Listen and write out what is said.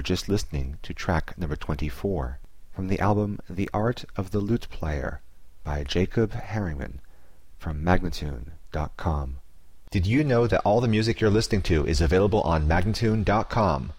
just listening to track number 24 from the album The Art of the Lute Player by Jacob Harriman from Magnatune.com. Did you know that all the music you're listening to is available on Magnatune.com?